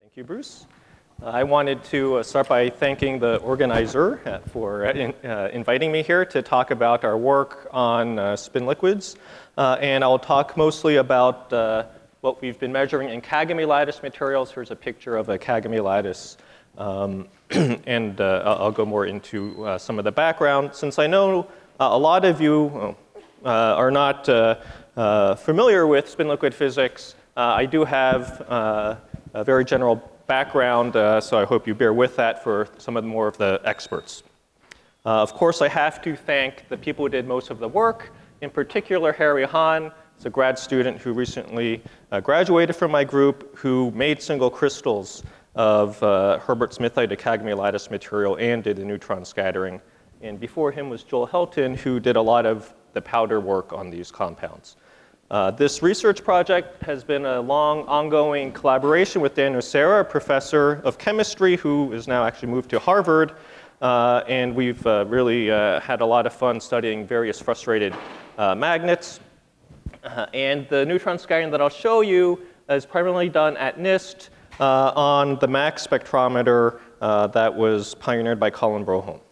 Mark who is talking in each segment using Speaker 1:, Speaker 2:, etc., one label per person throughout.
Speaker 1: Thank you, Bruce. I wanted to start by thanking the organizer for inviting me here to talk about our work on spin liquids. And I'll talk mostly about what we've been measuring in Kagami lattice materials. Here's a picture of a Kagami lattice. And I'll go more into some of the background. Since I know a lot of you are not familiar with spin liquid physics, I do have a very general background, so I hope you bear with that for some of the experts. Of course, I have to thank the people who did most of the work, in particular Harry Hahn. He's a grad student who recently graduated from my group, who made single crystals of Herbert Smithite, a Kagami lattice material, and did the neutron scattering. And before him was Joel Helton, who did a lot of the powder work on these compounds. This research project has been a long, ongoing collaboration with Dan Nocera, a professor of chemistry who is now actually moved to Harvard. And we've really had a lot of fun studying various frustrated magnets. And the neutron scattering that I'll show you is primarily done at NIST on the MAX spectrometer that was pioneered by Colin Broholm.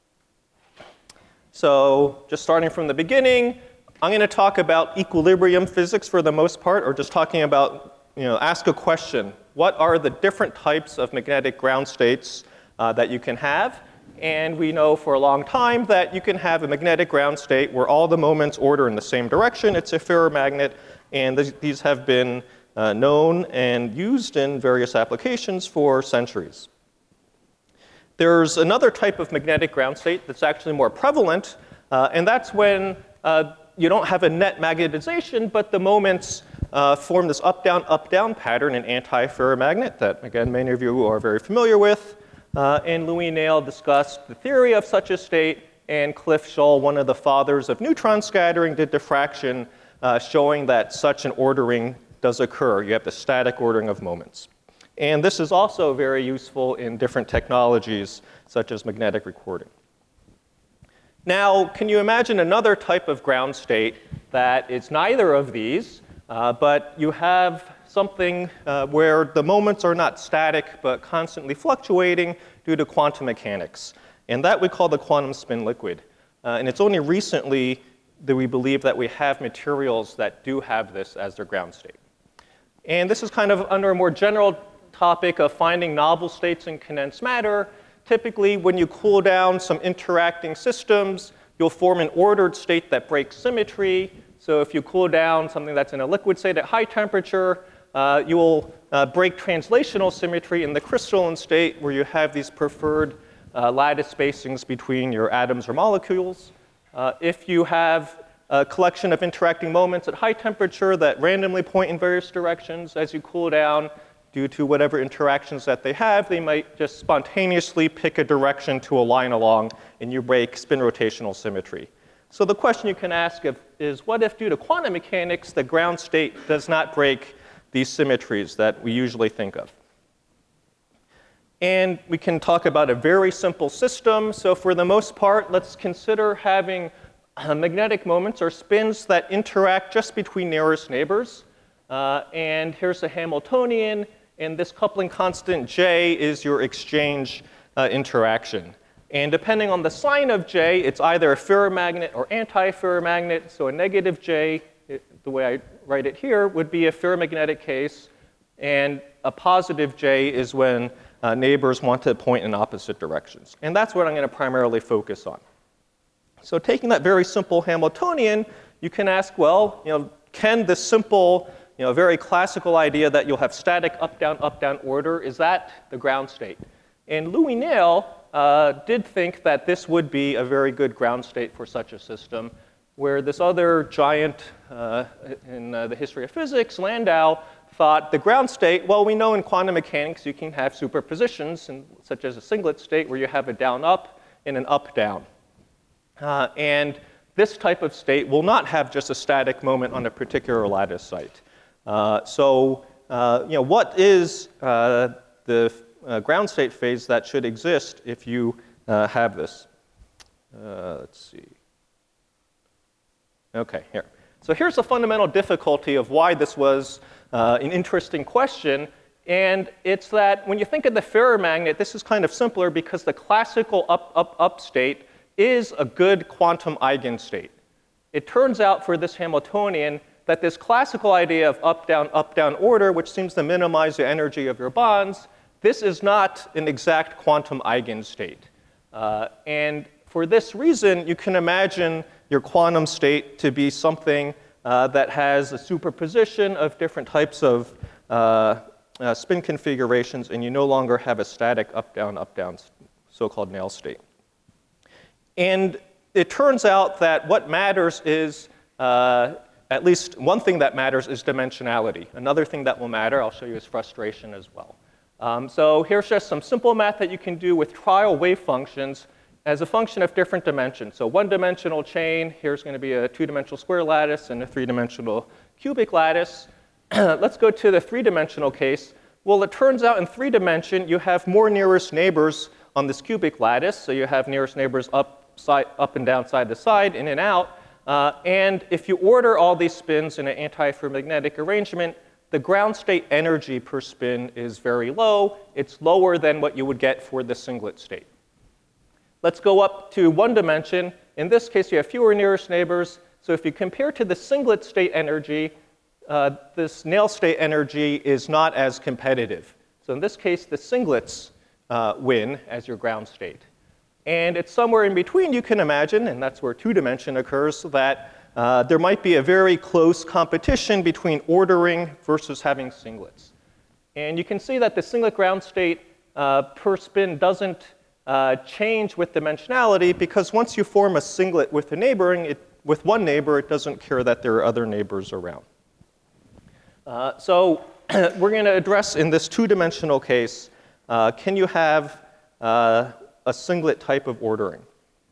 Speaker 1: So just starting from the beginning, I'm going to talk about equilibrium physics for the most part, or just talking about, ask a question. What are the different types of magnetic ground states that you can have? And we know for a long time that you can have a magnetic ground state where all the moments order in the same direction. It's a ferromagnet, and these have been known and used in various applications for centuries. There's another type of magnetic ground state that's actually more prevalent, and that's when you don't have a net magnetization, but the moments form this up-down pattern in anti-ferromagnet that, again, many of you are very familiar with. And Louis Néel discussed the theory of such a state, and Cliff Shull, one of the fathers of neutron scattering, did diffraction, showing that such an ordering does occur. You have the static ordering of moments. And this is also very useful in different technologies, such as magnetic recording. Now, can you imagine another type of ground state that is neither of these, but you have something where the moments are not static, but constantly fluctuating due to quantum mechanics? And that we call the quantum spin liquid. And it's only recently that we believe that we have materials that do have this as their ground state. And this is kind of under a more general topic of finding novel states in condensed matter. Typically, when you cool down some interacting systems, you'll form an ordered state that breaks symmetry. So if you cool down something that's in a liquid state at high temperature, you will break translational symmetry in the crystalline state, where you have these preferred lattice spacings between your atoms or molecules. If you have a collection of interacting moments at high temperature that randomly point in various directions, as you cool down, due to whatever interactions that they have, they might just spontaneously pick a direction to align along, and you break spin rotational symmetry. So the question you can ask is, what if, due to quantum mechanics, the ground state does not break these symmetries that we usually think of? And we can talk about a very simple system. So for the most part, let's consider having magnetic moments or spins that interact just between nearest neighbors. And here's a Hamiltonian. And this coupling constant J is your exchange interaction. And depending on the sign of J, it's either a ferromagnet or anti-ferromagnet. So a negative J, the way I write it here, would be a ferromagnetic case. And a positive J is when neighbors want to point in opposite directions. And that's what I'm going to primarily focus on. So taking that very simple Hamiltonian, you can ask, well, can this simple, very classical idea that you'll have static up-down order, is that the ground state? And Louis Néel did think that this would be a very good ground state for such a system, where this other giant in the history of physics, Landau, thought the ground state, well, we know in quantum mechanics you can have superpositions, such as a singlet state where you have a down-up and an up-down. And this type of state will not have just a static moment on a particular lattice site. What is the ground state phase that should exist if you have this? Let's see. OK, here. So here's the fundamental difficulty of why this was an interesting question. And it's that when you think of the ferromagnet, this is kind of simpler because the classical up state is a good quantum eigenstate. It turns out for this Hamiltonian that this classical idea of up, down order, which seems to minimize the energy of your bonds, this is not an exact quantum eigenstate. And for this reason, you can imagine your quantum state to be something that has a superposition of different types of spin configurations, and you no longer have a static up, down, so-called Néel state. And it turns out that what matters is, at least one thing that matters is dimensionality. Another thing that will matter, I'll show you, is frustration as well. So here's just some simple math that you can do with trial wave functions as a function of different dimensions. So one-dimensional chain, here's going to be a two-dimensional square lattice and a three-dimensional cubic lattice. Let's go to the three-dimensional case. Well, it turns out in three dimension, you have more nearest neighbors on this cubic lattice. So you have nearest neighbors up and down, side to side, in and out. And if you order all these spins in an antiferromagnetic arrangement, the ground state energy per spin is very low. It's lower than what you would get for the singlet state. Let's go up to one dimension. In this case, you have fewer nearest neighbors. So if you compare to the singlet state energy, this Néel state energy is not as competitive. So in this case, the singlets win as your ground state. And it's somewhere in between, you can imagine, and that's where two-dimension occurs, that there might be a very close competition between ordering versus having singlets. And you can see that the singlet ground state per spin doesn't change with dimensionality, because once you form a singlet with with one neighbor, it doesn't care that there are other neighbors around. So we're going to address in this two-dimensional case, can you have a singlet type of ordering?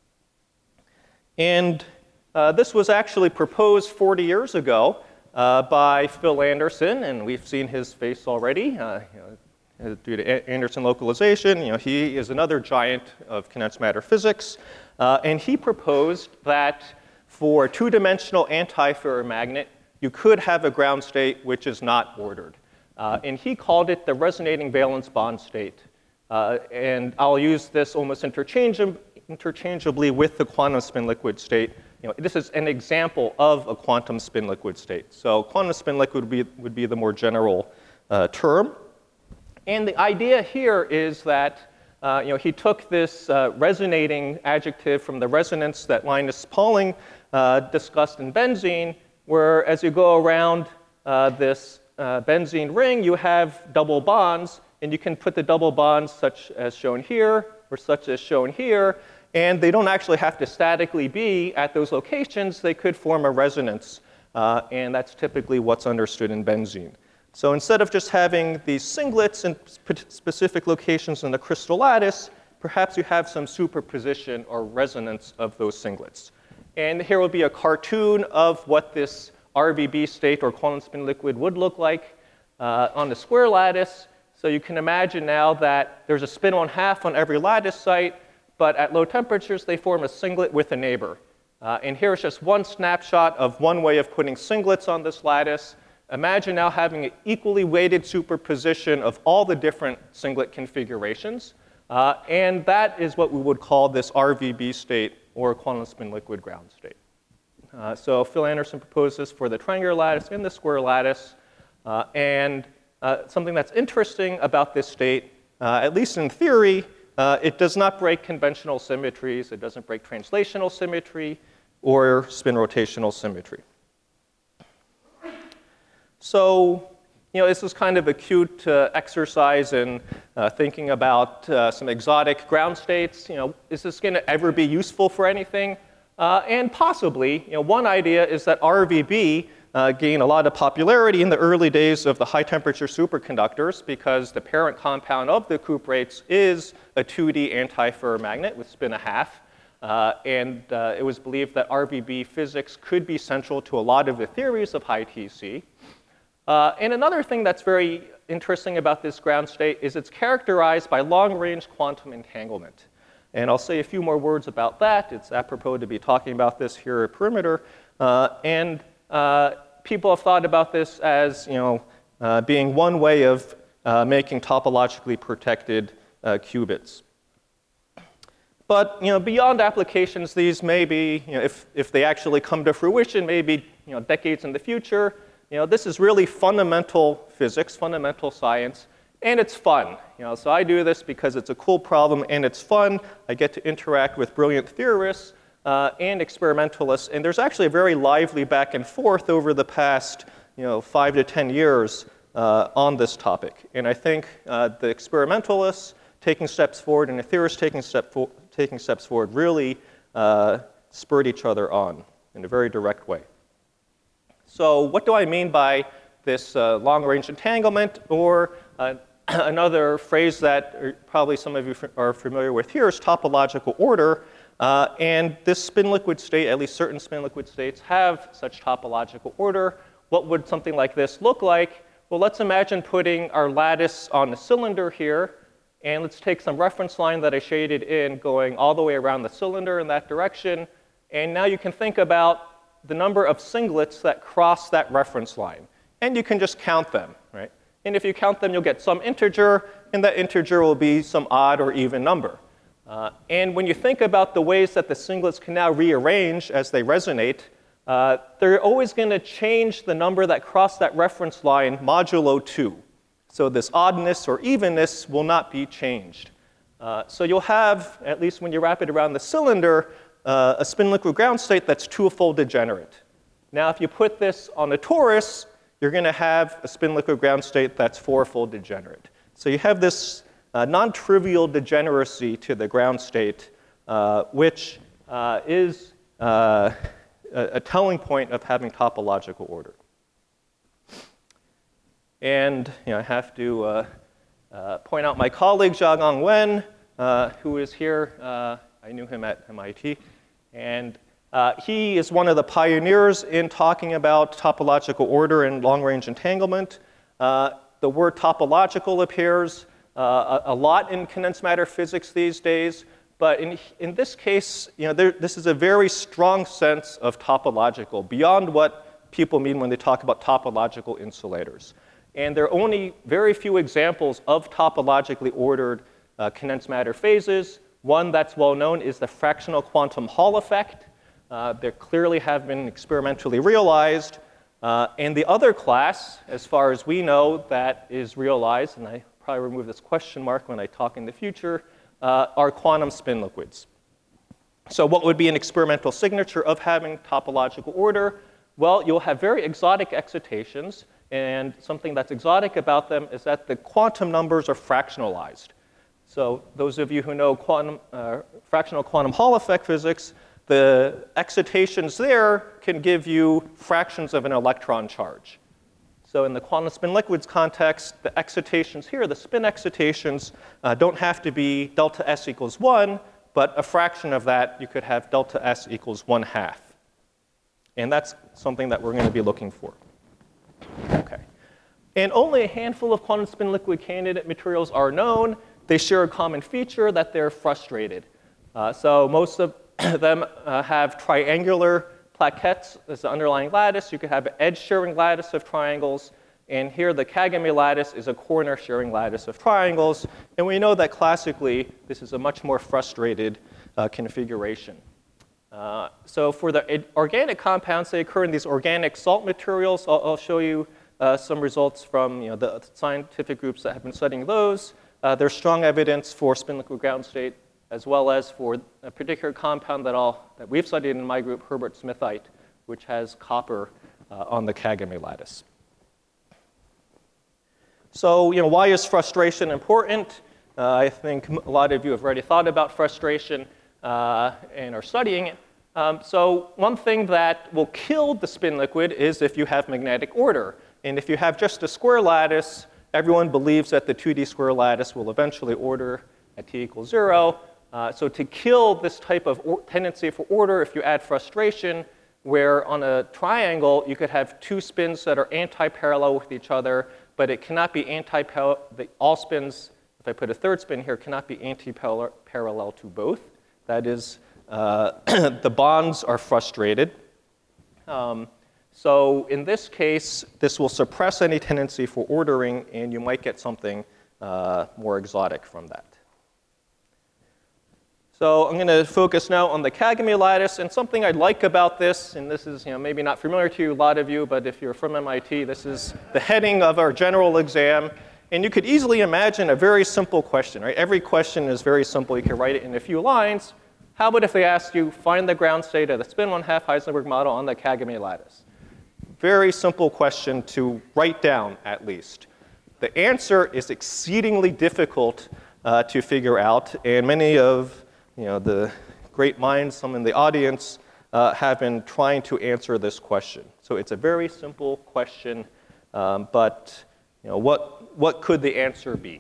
Speaker 1: And this was actually proposed 40 years ago by Phil Anderson, and we've seen his face already. Due to Anderson localization, he is another giant of condensed matter physics. And he proposed that for two-dimensional antiferromagnet, you could have a ground state which is not ordered. And he called it the resonating valence bond state. And I'll use this almost interchangeably with the quantum spin liquid state. This is an example of a quantum spin liquid state. So quantum spin liquid would be the more general term. And the idea here is that he took this resonating adjective from the resonance that Linus Pauling discussed in benzene, where as you go around this benzene ring, you have double bonds. And you can put the double bonds such as shown here or such as shown here. And they don't actually have to statically be at those locations. They could form a resonance. And that's typically what's understood in benzene. So instead of just having these singlets in specific locations in the crystal lattice, perhaps you have some superposition or resonance of those singlets. And here will be a cartoon of what this RVB state or quantum spin liquid would look like on the square lattice. So you can imagine now that there's a spin 1/2 on every lattice site, but at low temperatures, they form a singlet with a neighbor. And here's just one snapshot of one way of putting singlets on this lattice. Imagine now having an equally weighted superposition of all the different singlet configurations. And that is what we would call this RVB state, or quantum spin liquid ground state. So Phil Anderson proposed this for the triangular lattice and the square lattice. Something that's interesting about this state, at least in theory, it does not break conventional symmetries. It doesn't break translational symmetry or spin rotational symmetry. So, this is kind of a cute exercise in thinking about some exotic ground states. Is this going to ever be useful for anything? And possibly. One idea is that RVB gained a lot of popularity in the early days of the high-temperature superconductors because the parent compound of the cuprates is a 2D antiferromagnet with spin 1/2. And it was believed that RVB physics could be central to a lot of the theories of high TC. And another thing that's very interesting about this ground state is it's characterized by long-range quantum entanglement. And I'll say a few more words about that. It's apropos to be talking about this here at Perimeter. People have thought about this as being one way of making topologically protected qubits. But beyond applications, these may be, if they actually come to fruition, maybe decades in the future. This is really fundamental physics, fundamental science, and it's fun. So I do this because it's a cool problem and it's fun. I get to interact with brilliant theorists and experimentalists, and there's actually a very lively back and forth over the past 5 to 10 years on this topic. And I think the experimentalists taking steps forward and the theorists taking steps forward really spurred each other on in a very direct way. So what do I mean by this long-range entanglement, or another phrase that probably some of you are familiar with here is topological order. And this spin-liquid state, at least certain spin-liquid states, have such topological order. What would something like this look like? Well, let's imagine putting our lattice on the cylinder here. And let's take some reference line that I shaded in going all the way around the cylinder in that direction. And now you can think about the number of singlets that cross that reference line. And you can just count them, right? And if you count them, you'll get some integer, and that integer will be some odd or even number. And when you think about the ways that the singlets can now rearrange as they resonate, they're always going to change the number that cross that reference line modulo 2. So this oddness or evenness will not be changed. So you'll have, at least when you wrap it around the cylinder, a spin-liquid ground state that's two-fold degenerate. Now, if you put this on a torus, you're going to have a spin-liquid ground state that's four-fold degenerate. So you have this non-trivial degeneracy to the ground state, which is a telling point of having topological order. And I have to point out my colleague, Jiagang Wen, who is here. I knew him at MIT. And he is one of the pioneers in talking about topological order and long-range entanglement. The word topological appears a lot in condensed matter physics these days. But in this case, this is a very strong sense of topological, beyond what people mean when they talk about topological insulators. And there are only very few examples of topologically ordered condensed matter phases. One that's well known is the fractional quantum Hall effect. There clearly have been experimentally realized. And the other class, as far as we know, that is realized, and I probably remove this question mark when I talk in the future, are quantum spin liquids. So what would be an experimental signature of having topological order? Well, you'll have very exotic excitations. And something that's exotic about them is that the quantum numbers are fractionalized. So those of you who know fractional quantum Hall effect physics, the excitations there can give you fractions of an electron charge. So in the quantum spin liquids context, the excitations here, the spin excitations, don't have to be delta S equals 1, but a fraction of that, you could have delta S equals 1/2. And that's something that we're going to be looking for. Okay. And only a handful of quantum spin liquid candidate materials are known. They share a common feature that they're frustrated. So most of them have triangular plaquettes as the underlying lattice. You could have an edge-sharing lattice of triangles. And here the Kagame lattice is a corner-sharing lattice of triangles. And we know that classically, this is a much more frustrated configuration. So for the organic compounds, they occur in these organic salt materials. I'll show you some results from the scientific groups that have been studying those. There's strong evidence for spin-liquid ground state, as well as for a particular compound that we've studied in my group, Herbert smithite, which has copper on the Kagame lattice. So why is frustration important? I think a lot of you have already thought about frustration and are studying it. So one thing that will kill the spin liquid is if you have magnetic order. And if you have just a square lattice, everyone believes that the 2D square lattice will eventually order at t equals 0. So to kill this type of tendency for order, if you add frustration, where on a triangle you could have two spins that are anti-parallel with each other, but it cannot be anti-parallel. All spins, if I put a third spin here, cannot be anti-parallel to both. That is, the bonds are frustrated. So in this case, this will suppress any tendency for ordering, and you might get something more exotic from that. So I'm going to focus now on the Kagami lattice, and something I like about this, and this is maybe not familiar to a lot of you, but if you're from MIT, this is the heading of our general exam. And you could easily imagine a very simple question, right? Every question is very simple. You can write it in a few lines. How about if they asked you, find the ground state of the spin 1/2 Heisenberg model on the Kagami lattice? Very simple question to write down, at least. The answer is exceedingly difficult to figure out, and many of the great minds, some in the audience, have been trying to answer this question. So it's a very simple question, but what could the answer be?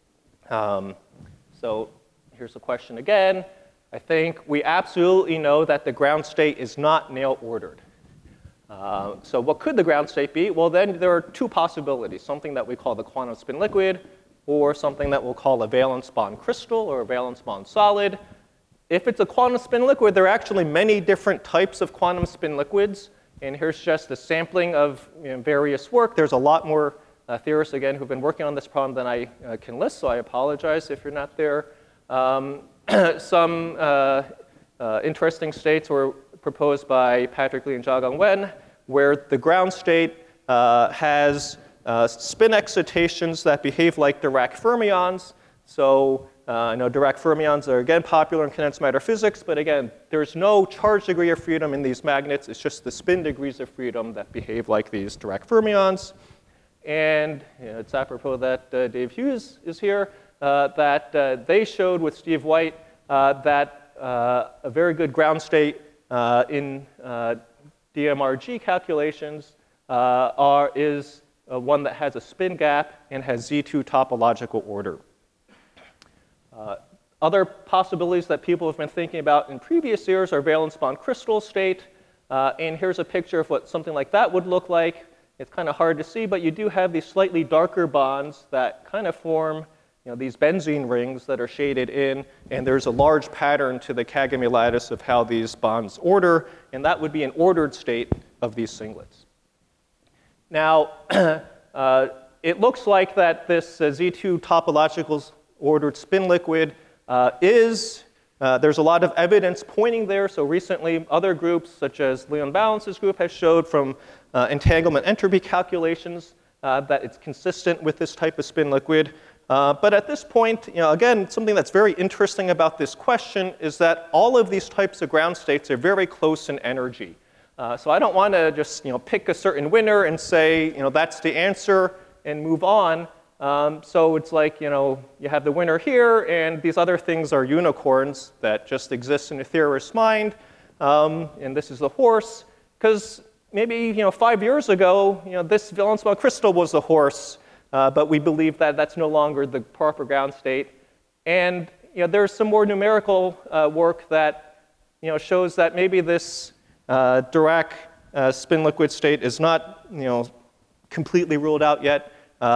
Speaker 1: So here's the question again. I think we absolutely know that the ground state is not Néel ordered. So what could the ground state be? Well, then there are two possibilities, something that we call the quantum spin liquid, or something that we'll call a valence bond crystal or a valence bond solid. If it's a quantum spin liquid, there are actually many different types of quantum spin liquids. And here's just a sampling of various work. There's a lot more theorists, again, who've been working on this problem than I can list, so I apologize if you're not there. Some interesting states were proposed by Patrick Lee and Jiagang Wen, where the ground state has spin excitations that behave like Dirac fermions. So I know Dirac fermions are, again, popular in condensed matter physics, but again, there's no charge degree of freedom in these magnets. It's just the spin degrees of freedom that behave like these Dirac fermions. And it's apropos that Dave Hughes is here, that they showed with Steve White that a very good ground state in DMRG calculations is one that has a spin gap and has Z2 topological order. Other possibilities that people have been thinking about in previous years are valence bond crystal state. And here's a picture of what something like that would look like. It's kind of hard to see, but you do have these slightly darker bonds that kind of form these benzene rings that are shaded in. And there's a large pattern to the Kagami lattice of how these bonds order. And that would be an ordered state of these singlets. Now, it looks like that this Z2 topological ordered spin liquid there's a lot of evidence pointing there. So recently, other groups, such as Leon Balance's group, has showed from entanglement entropy calculations that it's consistent with this type of spin liquid. But at this point, again, something that's very interesting about this question is that all of these types of ground states are very close in energy. So I don't want to just pick a certain winner and say that's the answer and move on. So it's like you have the winner here, and these other things are unicorns that just exist in a theorist's mind. And this is the horse, because maybe 5 years ago, this valence bond crystal was the horse, but we believe that that's no longer the proper ground state. And there's some more numerical work that shows that maybe this Dirac spin liquid state is not completely ruled out yet.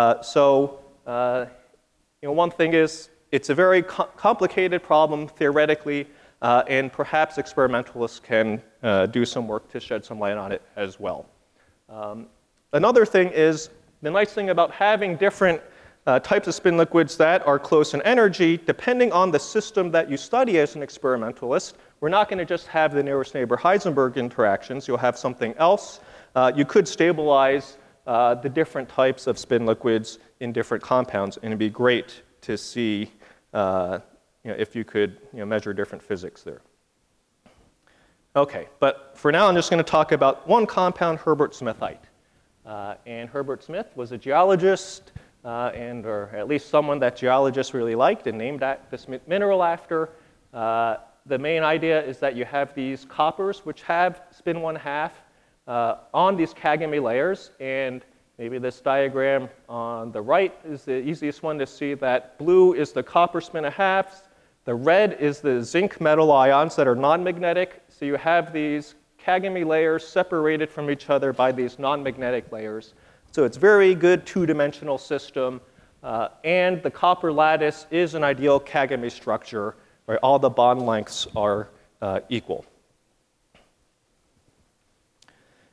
Speaker 1: One thing is, it's a very complicated problem theoretically, and perhaps experimentalists can do some work to shed some light on it as well. Another thing is, the nice thing about having different types of spin liquids that are close in energy, depending on the system that you study as an experimentalist, we're not going to just have the nearest neighbor Heisenberg interactions. You'll have something else. You could stabilize the different types of spin liquids in different compounds, and it'd be great to see if you could measure different physics there. Okay, but for now I'm just going to talk about one compound, Herbert Smithite. And Herbert Smith was a geologist, or at least someone that geologists really liked and named this mineral after. The main idea is that you have these coppers which have spin 1/2 on these Kagami layers, and maybe this diagram on the right is the easiest one to see, that blue is the copper spin 1/2, the red is the zinc metal ions that are non-magnetic. So you have these Kagami layers separated from each other by these non-magnetic layers. So it's a very good two-dimensional system, and the copper lattice is an ideal Kagami structure where all the bond lengths are equal.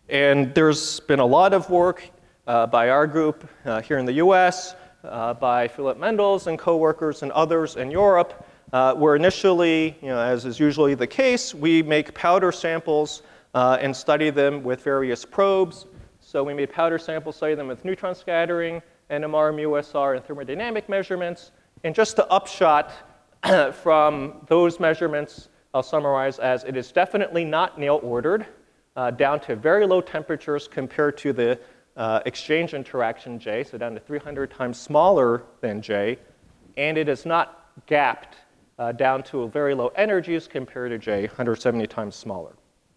Speaker 1: And there's been a lot of work by our group here in the US, by Philip Mendels and coworkers and others in Europe, where initially, as is usually the case, we make powder samples and study them with various probes. So we made powder samples, study them with neutron scattering, NMR, μSR, and thermodynamic measurements. And just the upshot from those measurements, I'll summarize as it is definitely not Néel-ordered, down to very low temperatures compared to the exchange interaction J, so down to 300 times smaller than J. And it is not gapped down to very low energies compared to J, 170 times smaller.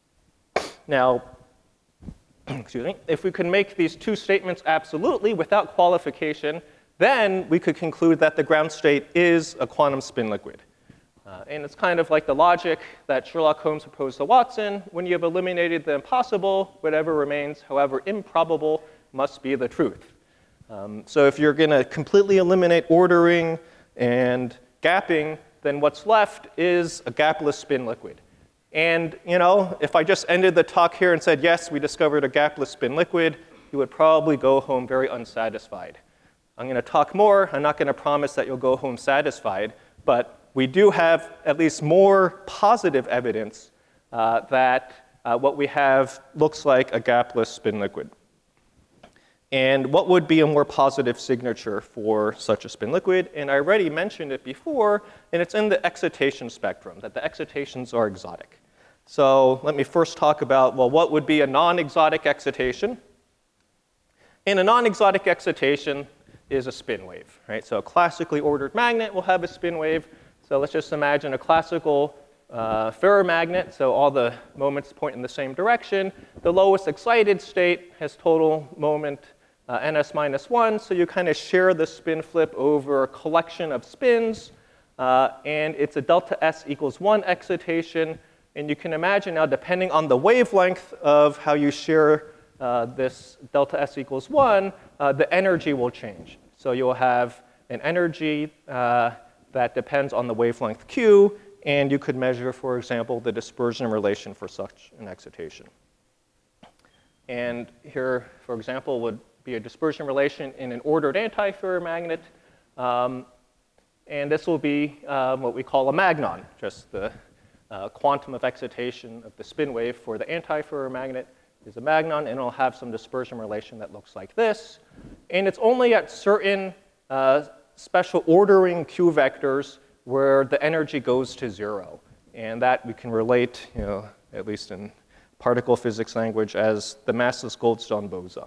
Speaker 1: Now, excuse me, if we could make these two statements absolutely without qualification, then we could conclude that the ground state is a quantum spin liquid. And it's kind of like the logic that Sherlock Holmes proposed to Watson. When you have eliminated the impossible, whatever remains, however improbable, must be the truth. So if you're going to completely eliminate ordering and gapping, then what's left is a gapless spin liquid. And if I just ended the talk here and said, yes, we discovered a gapless spin liquid, you would probably go home very unsatisfied. I'm going to talk more. I'm not going to promise that you'll go home satisfied. But we do have at least more positive evidence that what we have looks like a gapless spin liquid. And what would be a more positive signature for such a spin liquid? And I already mentioned it before, and it's in the excitation spectrum, that the excitations are exotic. So let me first talk about, well, what would be a non-exotic excitation? And a non-exotic excitation is a spin wave, right? So a classically ordered magnet will have a spin wave. So let's just imagine a classical ferromagnet. So all the moments point in the same direction. The lowest excited state has total moment ns minus 1. So you kind of share the spin flip over a collection of spins. And it's a delta S equals 1 excitation. And you can imagine now, depending on the wavelength of how you share this delta S equals 1, the energy will change. So you'll have an energy that depends on the wavelength q, and you could measure, for example, the dispersion relation for such an excitation. And here, for example, would be a dispersion relation in an ordered antiferromagnet. And this will be what we call a magnon, just the quantum of excitation of the spin wave for the antiferromagnet is a magnon, and it'll have some dispersion relation that looks like this. And it's only at certain special ordering q vectors where the energy goes to 0. And that we can relate, at least in particle physics language, as the massless Goldstone boson.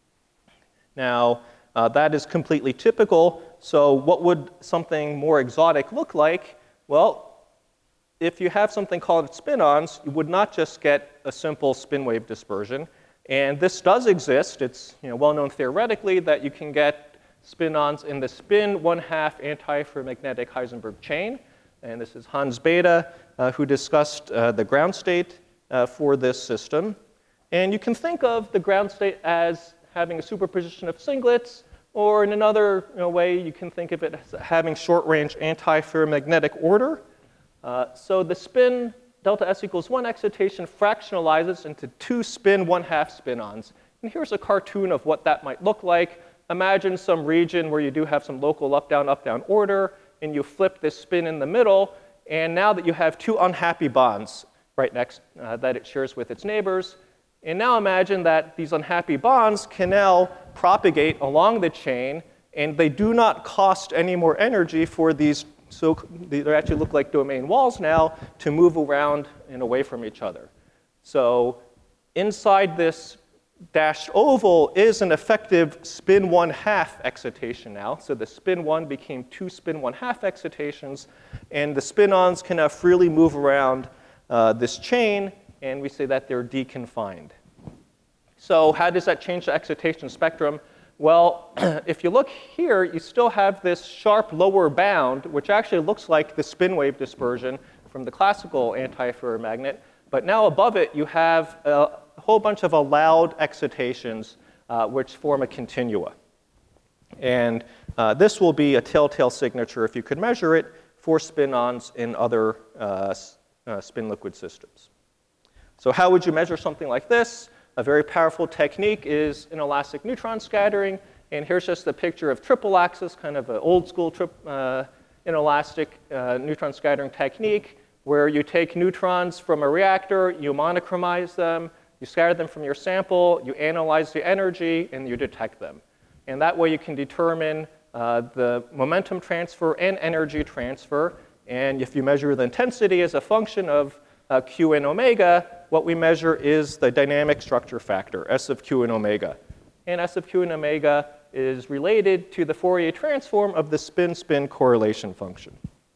Speaker 1: Now, that is completely typical. So what would something more exotic look like? Well, if you have something called spin-ons, you would not just get a simple spin wave dispersion. And this does exist. It's well known theoretically that you can get spin-ons in the spin 1/2 antiferromagnetic Heisenberg chain. And this is Hans Bethe, who discussed the ground state for this system. And you can think of the ground state as having a superposition of singlets, or in another way, you can think of it as having short-range antiferromagnetic order. So the spin delta S equals 1 excitation fractionalizes into 2 spin 1/2 spin-ons. And here's a cartoon of what that might look like. Imagine some region where you do have some local up-down order, and you flip this spin in the middle. And now that you have 2 unhappy bonds right next that it shares with its neighbors, and now imagine that these unhappy bonds can now propagate along the chain, and they do not cost any more energy for these. So they actually look like domain walls now to move around and away from each other. So inside this dashed oval is an effective spin 1/2 excitation now. So the spin 1 became 2 spin 1/2 excitations. And the spin-ons can now freely move around this chain. And we say that they're deconfined. So how does that change the excitation spectrum? Well, if you look here, you still have this sharp lower bound, which actually looks like the spin wave dispersion from the classical antiferromagnet. But now above it, you have a whole bunch of allowed excitations, which form a continua. And this will be a telltale signature, if you could measure it, for spin-ons in other spin liquid systems. So how would you measure something like this? A very powerful technique is inelastic neutron scattering. And here's just a picture of triple axis, kind of an old school inelastic neutron scattering technique, where you take neutrons from a reactor, you monochromize them, you scatter them from your sample, you analyze the energy, and you detect them. And that way you can determine the momentum transfer and energy transfer. And if you measure the intensity as a function of Q and omega, what we measure is the dynamic structure factor, S of Q and omega. And S of Q and omega is related to the Fourier transform of the spin-spin correlation function.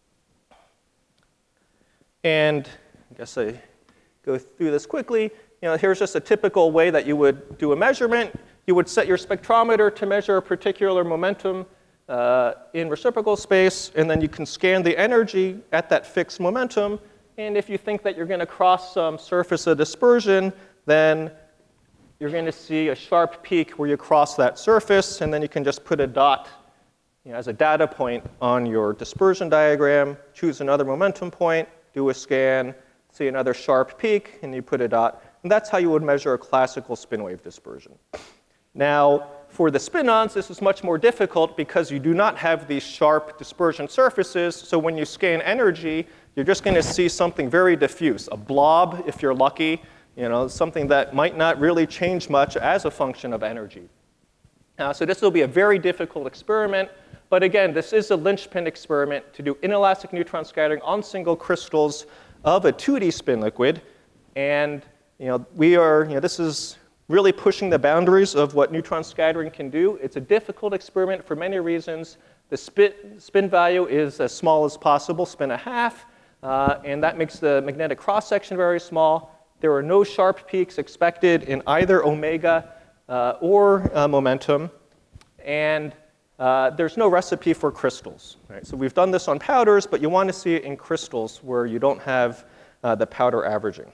Speaker 1: And I guess I go through this quickly. Here's just a typical way that you would do a measurement. You would set your spectrometer to measure a particular momentum in reciprocal space, and then you can scan the energy at that fixed momentum. And if you think that you're going to cross some surface of dispersion, then you're going to see a sharp peak where you cross that surface, and then you can just put a dot as a data point on your dispersion diagram, choose another momentum point, do a scan, see another sharp peak, and you put a dot. And that's how you would measure a classical spin wave dispersion. Now, for the spin-ons, this is much more difficult because you do not have these sharp dispersion surfaces. So when you scan energy, you're just going to see something very diffuse, a blob if you're lucky, something that might not really change much as a function of energy. So this will be a very difficult experiment. But again, this is a linchpin experiment to do inelastic neutron scattering on single crystals of a 2D spin liquid. And this is really pushing the boundaries of what neutron scattering can do. It's a difficult experiment for many reasons. The spin value is as small as possible, spin 1/2, and that makes the magnetic cross-section very small. There are no sharp peaks expected in either omega or momentum, and there's no recipe for crystals. Right? So we've done this on powders, but you want to see it in crystals where you don't have the powder averaging.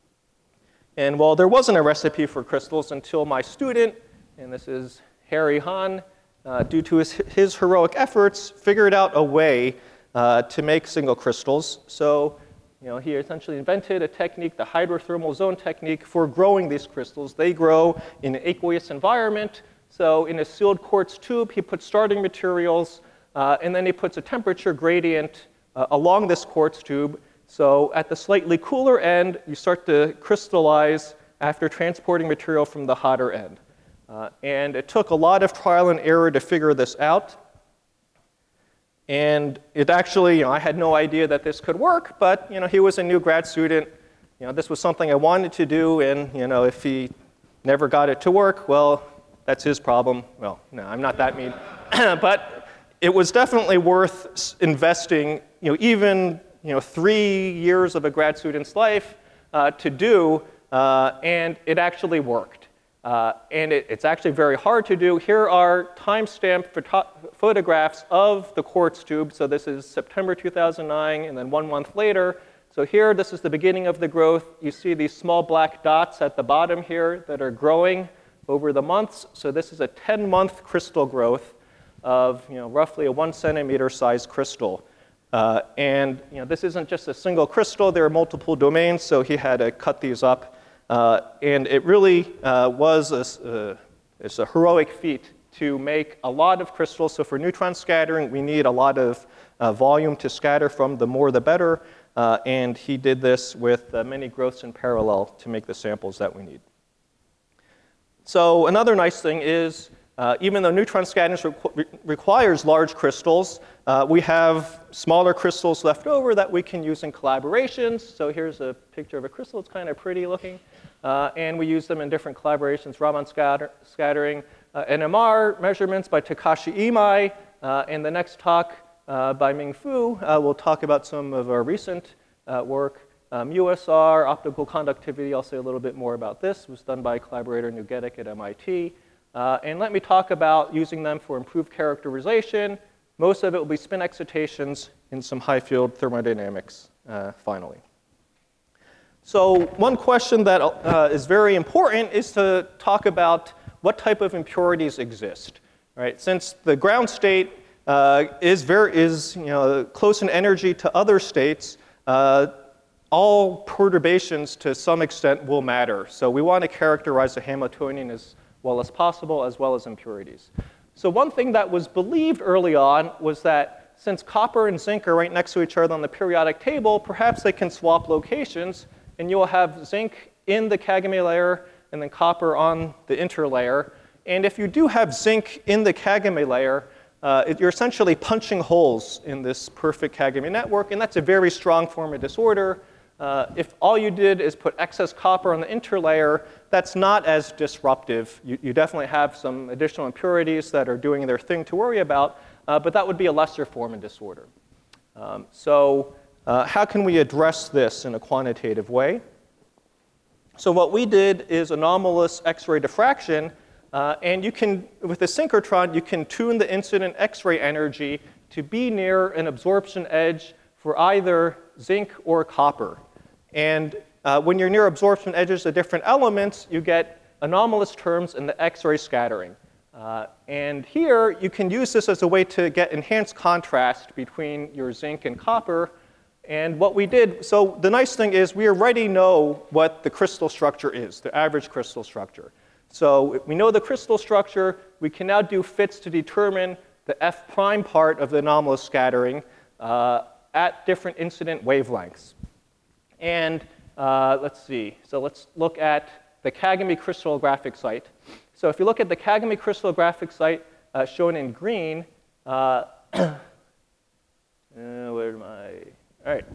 Speaker 1: And while there wasn't a recipe for crystals until my student, and this is Harry Hahn, due to his heroic efforts, figured out a way to make single crystals. So he essentially invented a technique, the hydrothermal zone technique, for growing these crystals. They grow in an aqueous environment. So in a sealed quartz tube, he puts starting materials, and then he puts a temperature gradient along this quartz tube. So at the slightly cooler end, you start to crystallize after transporting material from the hotter end. And it took a lot of trial and error to figure this out. And it actually, I had no idea that this could work, but he was a new grad student. This was something I wanted to do, and if he never got it to work, well, that's his problem. Well, no, I'm not that mean. But it was definitely worth investing, even 3 years of a grad student's life to do, and it actually worked. And it's actually very hard to do. Here are timestamp photographs of the quartz tube. So this is September 2009, and then 1 month later. So here, this is the beginning of the growth. You see these small black dots at the bottom here that are growing over the months. So this is a 10-month crystal growth of roughly a 1 centimeter size crystal. And this isn't just a single crystal. There are multiple domains, so he had to cut these up. And it really was it's a heroic feat to make a lot of crystals. So for neutron scattering, we need a lot of volume to scatter from. The more, the better. And he did this with many growths in parallel to make the samples that we need. So another nice thing is, even though neutron scattering requires large crystals, we have smaller crystals left over that we can use in collaborations. So here's a picture of a crystal. It's kind of pretty looking. And we use them in different collaborations, Raman scattering, NMR measurements by Takashi Imai. And the next talk by Ming Fu will talk about some of our recent work. USR, optical conductivity, I'll say a little bit more about this. It was done by collaborator Nugetic at MIT. And let me talk about using them for improved characterization. Most of it will be spin excitations and some high field thermodynamics finally. So one question that is very important is to talk about what type of impurities exist. Right? Since the ground state is close in energy to other states, all perturbations to some extent will matter. So we want to characterize the Hamiltonian as well as impurities. So one thing that was believed early on was that since copper and zinc are right next to each other on the periodic table, perhaps they can swap locations, and you will have zinc in the Kagame layer and then copper on the interlayer. And if you do have zinc in the Kagame layer, you're essentially punching holes in this perfect Kagame network, and that's a very strong form of disorder. If all you did is put excess copper on the interlayer, that's not as disruptive. You definitely have some additional impurities that are doing their thing to worry about, but that would be a lesser form of disorder. So how can we address this in a quantitative way? So what we did is anomalous X-ray diffraction. And you can, with a synchrotron, you can tune the incident X-ray energy to be near an absorption edge for either zinc or copper. And when you're near absorption edges of different elements, you get anomalous terms in the X-ray scattering. And here, you can use this as a way to get enhanced contrast between your zinc and copper. And what we did, so the nice thing is we already know what the crystal structure is, the average crystal structure. So if we know the crystal structure, we can now do fits to determine the F prime part of the anomalous scattering at different incident wavelengths. And let's see. So let's look at the Kagame crystallographic site. So if you look at the Kagame crystallographic site shown in green, where am I? All right.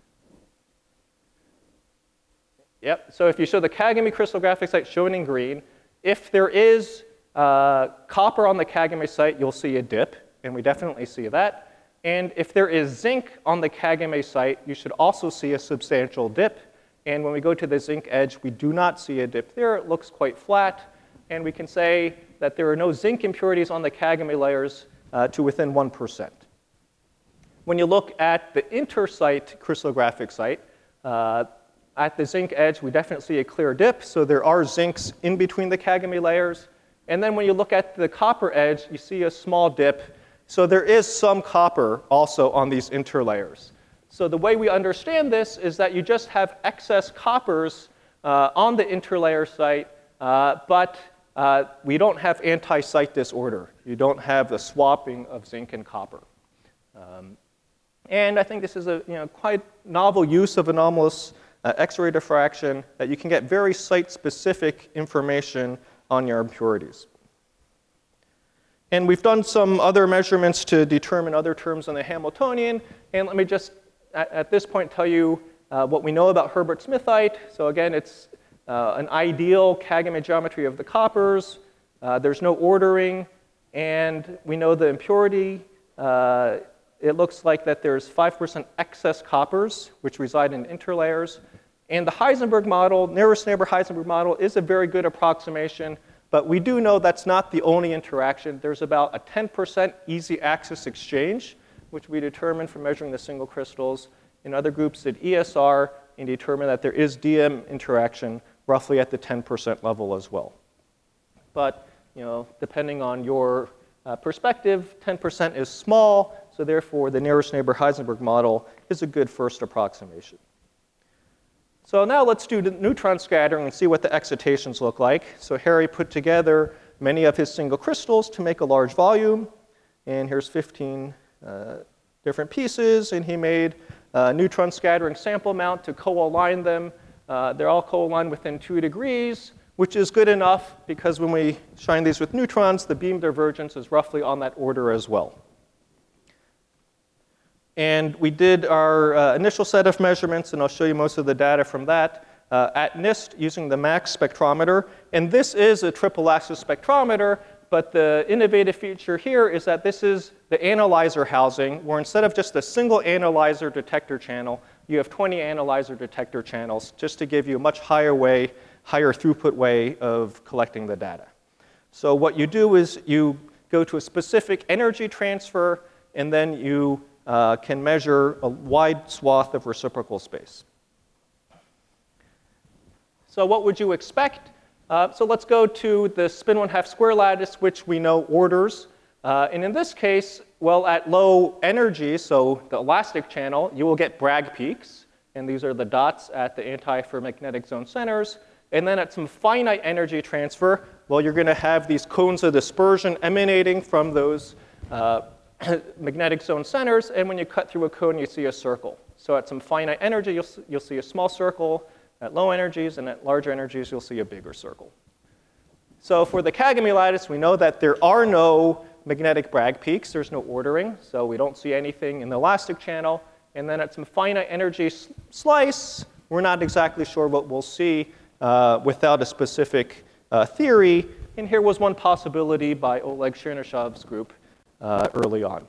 Speaker 1: Yep. So if you show the Kagame crystallographic site shown in green, if there is copper on the Kagame site, you'll see a dip, and we definitely see that. And if there is zinc on the Kagame site, you should also see a substantial dip. And when we go to the zinc edge, we do not see a dip there. It looks quite flat. And we can say that there are no zinc impurities on the Kagame layers to within 1%. When you look at the intersite crystallographic site, at the zinc edge, we definitely see a clear dip. So there are zincs in between the Kagame layers. And then when you look at the copper edge, you see a small dip. So there is some copper also on these interlayers. So the way we understand this is that you just have excess coppers on the interlayer site, but we don't have anti-site disorder. You don't have the swapping of zinc and copper. And I think this is a quite novel use of anomalous X-ray diffraction, that you can get very site-specific information on your impurities. And we've done some other measurements to determine other terms in the Hamiltonian. And let me just, at this point, tell you what we know about Herbert-Smithite. So again, it's an ideal Kagame geometry of the coppers. There's no ordering. And we know the impurity. It looks like that there's 5% excess coppers, which reside in interlayers. And the Heisenberg model, nearest neighbor Heisenberg model, is a very good approximation. But we do know that's not the only interaction. There's about a 10% easy axis exchange, which we determined from measuring the single crystals. And other groups did ESR and determined that there is DM interaction roughly at the 10% level as well. But depending on your perspective, 10% is small. So therefore, the nearest neighbor Heisenberg model is a good first approximation. So now let's do the neutron scattering and see what the excitations look like. So Harry put together many of his single crystals to make a large volume. And here's 15 different pieces. And he made a neutron scattering sample mount to co-align them. They're all co-aligned within 2 degrees, which is good enough because when we shine these with neutrons, the beam divergence is roughly on that order as well. And we did our initial set of measurements, and I'll show you most of the data from that, at NIST using the MAX spectrometer. And this is a triple axis spectrometer, but the innovative feature here is that this is the analyzer housing, where instead of just a single analyzer detector channel, you have 20 analyzer detector channels, just to give you a much higher throughput way of collecting the data. So what you do is you go to a specific energy transfer, and then you can measure a wide swath of reciprocal space. So what would you expect? So let's go to the spin 1/2 square lattice, which we know orders. And in this case, well, at low energy, so the elastic channel, you will get Bragg peaks. and these are the dots at the antiferromagnetic zone centers. And then at some finite energy transfer, well, you're going to have these cones of dispersion emanating from those magnetic zone centers, and when you cut through a cone, you see a circle. So at some finite energy, you'll see a small circle. At low energies and at larger energies, you'll see a bigger circle. So for the Kagami lattice, we know that there are no magnetic Bragg peaks. There's no ordering, so we don't see anything in the elastic channel. And then at some finite energy slice, we're not exactly sure what we'll see without a specific theory. And here was one possibility by Oleg Chernyshov's group early on.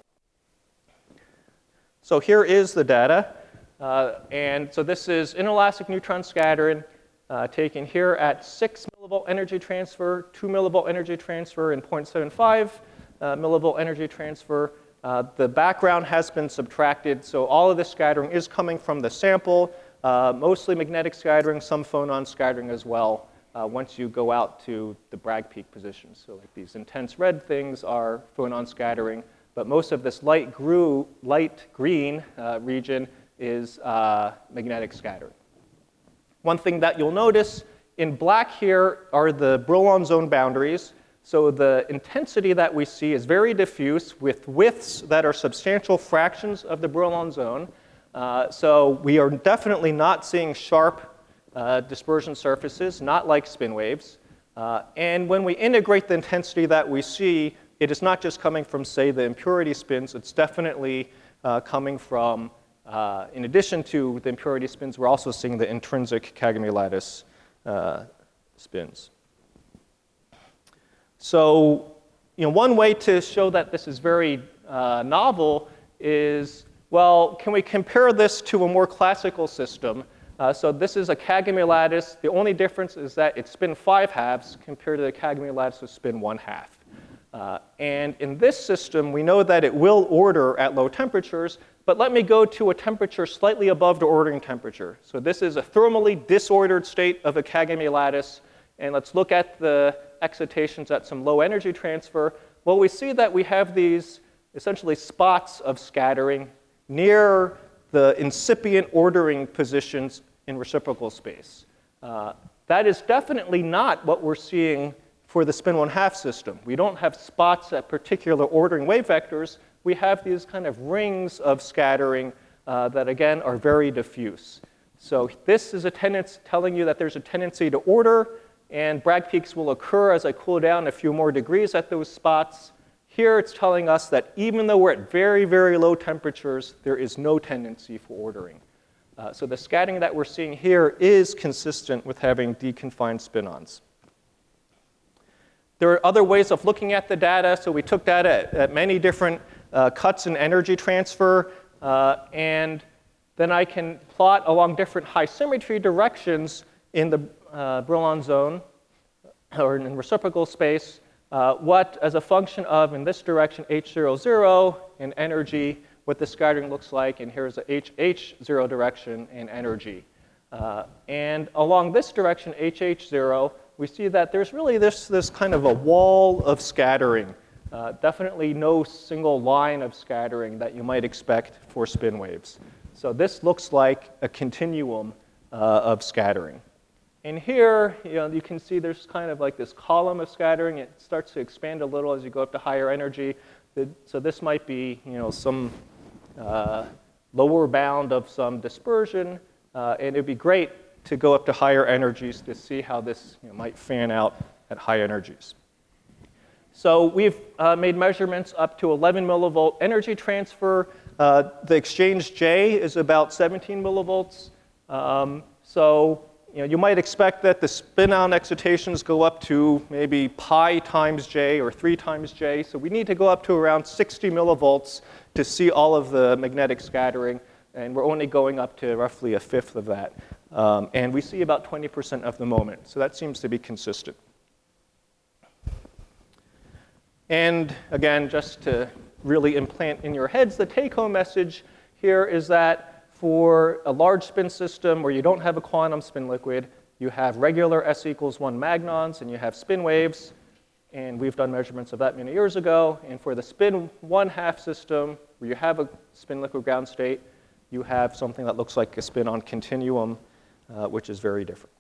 Speaker 1: So here is the data. And so this is inelastic neutron scattering taken here at 6 millivolt energy transfer, 2 millivolt energy transfer, and 0.75 millivolt energy transfer. The background has been subtracted, so all of this scattering is coming from the sample, mostly magnetic scattering, some phonon scattering as well, once you go out to the Bragg peak positions. So like these intense red things are phonon scattering, but most of this light green region is magnetic scattering. One thing that you'll notice in black here are the Brillouin zone boundaries. So the intensity that we see is very diffuse with widths that are substantial fractions of the Brillouin zone. So we are definitely not seeing sharp dispersion surfaces, not like spin waves. And when we integrate the intensity that we see, it is not just coming from, say, the impurity spins. It's definitely coming from, in addition to the impurity spins, we're also seeing the intrinsic Kagami lattice spins. So, one way to show that this is very novel is, well, can we compare this to a more classical system? So this is a Kagami lattice. The only difference is that it's spin 5 halves compared to the Kagami lattice with spin 1 half. And in this system, we know that it will order at low temperatures, but let me go to a temperature slightly above the ordering temperature. So this is a thermally disordered state of a Kagami lattice, and let's look at the excitations at some low energy transfer. Well, we see that we have these essentially spots of scattering near the incipient ordering positions in reciprocal space. That is definitely not what we're seeing for the spin 1 half system. We don't have spots at particular ordering wave vectors. We have these kind of rings of scattering that, again, are very diffuse. So this is a tendency telling you that there's a tendency to order, and Bragg peaks will occur as I cool down a few more degrees at those spots. Here it's telling us that even though we're at very, very low temperatures, there is no tendency for ordering. So the scattering that we're seeing here is consistent with having deconfined spin-ons. There are other ways of looking at the data. So we took data at many different cuts in energy transfer, and then I can plot along different high symmetry directions in the Brillouin zone, or in reciprocal space, what, as a function of, in this direction, H00 in energy, what the scattering looks like, and here's a HH0 direction in energy. And along this direction, HH0, we see that there's really this kind of a wall of scattering. Definitely no single line of scattering that you might expect for spin waves. So this looks like a continuum of scattering. And here, you can see there's kind of like this column of scattering. It starts to expand a little as you go up to higher energy. So this might be, some lower bound of some dispersion. And it'd be great to go up to higher energies to see how this might fan out at high energies. So we've made measurements up to 11 millivolt energy transfer. The exchange J is about 17 millivolts. So you might expect that the spin-on excitations go up to maybe pi times J or 3 times J. So we need to go up to around 60 millivolts to see all of the magnetic scattering. And we're only going up to roughly 1/5 of that. And we see about 20% of the moment. So that seems to be consistent. And again, just to really implant in your heads, the take-home message here is that for a large spin system where you don't have a quantum spin liquid, you have regular S = 1 magnons, and you have spin waves. And we've done measurements of that many years ago. And for the spin 1 half system, where you have a spin liquid ground state, you have something that looks like a spin-on continuum, which is very different.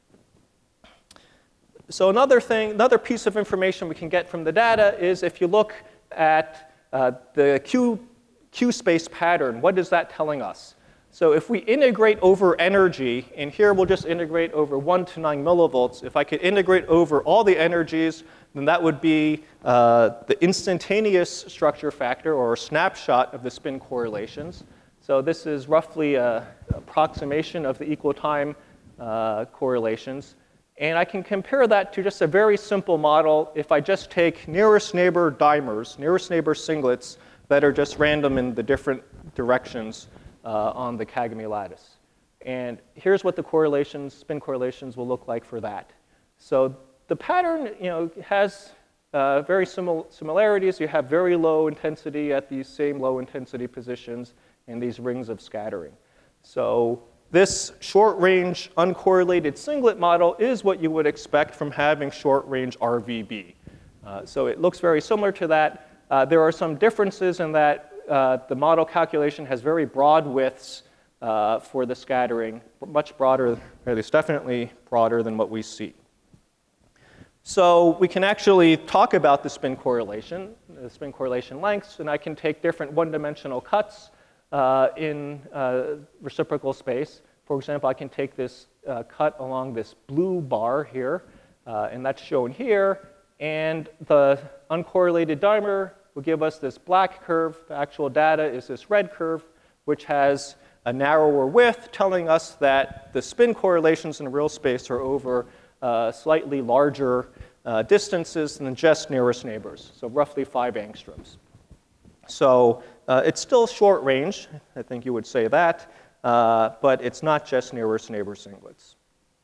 Speaker 1: So another piece of information we can get from the data is if you look at the Q space pattern, what is that telling us? So if we integrate over energy, and here we'll just integrate over 1 to 9 millivolts, if I could integrate over all the energies, then that would be the instantaneous structure factor, or a snapshot of the spin correlations. So this is roughly an approximation of the equal time correlations. And I can compare that to just a very simple model if I just take nearest neighbor dimers, nearest neighbor singlets that are just random in the different directions on the Kagami lattice. And here's what the correlations, spin correlations will look like for that. So the pattern, has very similarities. You have very low intensity at these same low intensity positions and these rings of scattering. So this short-range uncorrelated singlet model is what you would expect from having short-range RVB. So it looks very similar to that. There are some differences in that the model calculation has very broad widths for the scattering, much broader, or at least definitely broader than what we see. So we can actually talk about the spin correlation lengths, and I can take different one-dimensional cuts in reciprocal space. For example, I can take this cut along this blue bar here, and that's shown here. And the uncorrelated dimer will give us this black curve. The actual data is this red curve, which has a narrower width, telling us that the spin correlations in real space are over slightly larger distances than just nearest neighbors, so roughly 5 angstroms. So it's still short range, I think you would say that, but it's not just nearest neighbor singlets.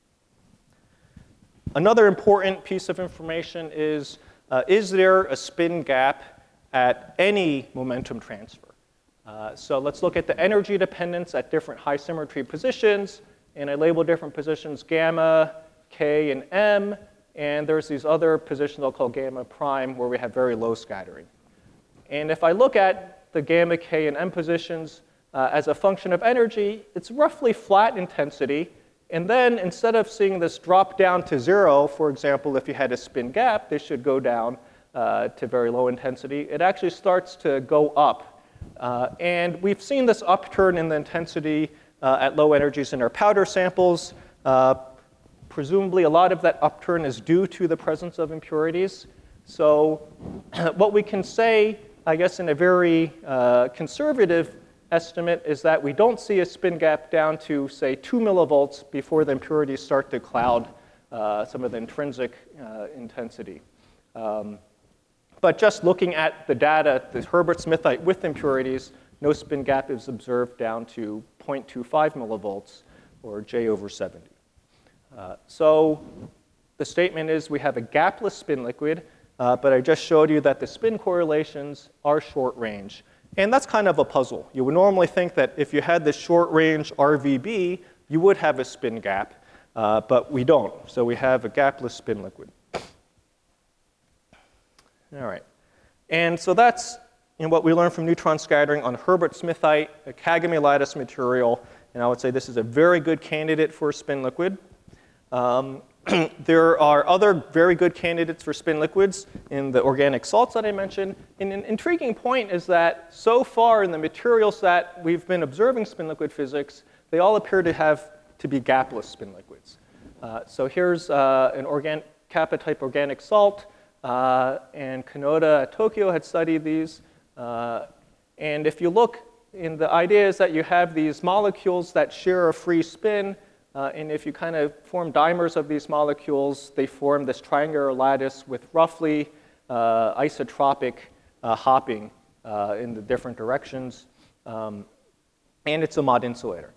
Speaker 1: Another important piece of information is there a spin gap at any momentum transfer? So let's look at the energy dependence at different high symmetry positions, and I label different positions gamma, K, and M, and there's these other positions I'll call gamma prime where we have very low scattering. And if I look at the gamma, K, and M positions as a function of energy, it's roughly flat intensity. And then instead of seeing this drop down to 0, for example, if you had a spin gap, this should go down to very low intensity. It actually starts to go up. And we've seen this upturn in the intensity at low energies in our powder samples. Presumably, a lot of that upturn is due to the presence of impurities. So what we can say, I guess, in a very conservative estimate is that we don't see a spin gap down to, say, 2 millivolts before the impurities start to cloud some of the intrinsic intensity. But just looking at the data, the Herbert-Smithite with impurities, no spin gap is observed down to 0.25 millivolts, or J over 70. So the statement is we have a gapless spin liquid, but I just showed you that the spin correlations are short range. And that's kind of a puzzle. You would normally think that if you had this short range RVB, you would have a spin gap, but we don't. So we have a gapless spin liquid. All right. And so that's what we learned from neutron scattering on Herbert-Smithite, a Kagami lattice material. And I would say this is a very good candidate for a spin liquid. There are other very good candidates for spin liquids in the organic salts that I mentioned. And an intriguing point is that so far in the materials that we've been observing spin liquid physics, they all appear to be gapless spin liquids. So here's an kappa-type organic salt. And Kanoda at Tokyo had studied these. And if you look, the idea is that you have these molecules that share a free spin. And if you kind of form dimers of these molecules, they form this triangular lattice with roughly isotropic hopping in the different directions. And it's a Mott insulator.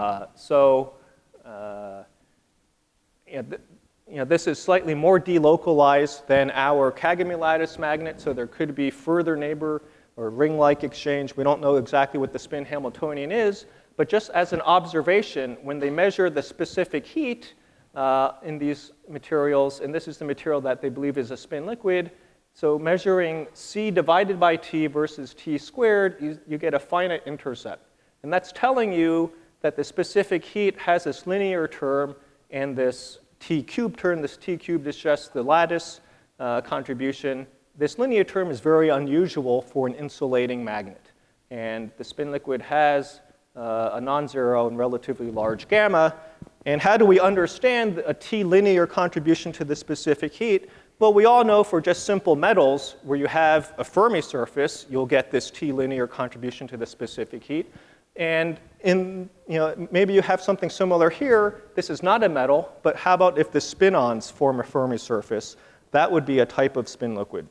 Speaker 1: This is slightly more delocalized than our Kagami lattice magnet, so there could be further neighbor or ring-like exchange. We don't know exactly what the spin Hamiltonian is, but just as an observation, when they measure the specific heat in these materials, and this is the material that they believe is a spin liquid, so measuring C divided by T versus T squared, you get a finite intercept. And that's telling you that the specific heat has this linear term and this T cubed term. This T cubed is just the lattice contribution. This linear term is very unusual for an insulating magnet. And the spin liquid has a non-zero and relatively large gamma. And how do we understand a T linear contribution to the specific heat? Well, we all know for just simple metals, where you have a Fermi surface, you'll get this T linear contribution to the specific heat. And maybe you have something similar here. This is not a metal, but how about if the spin-ons form a Fermi surface? That would be a type of spin liquid.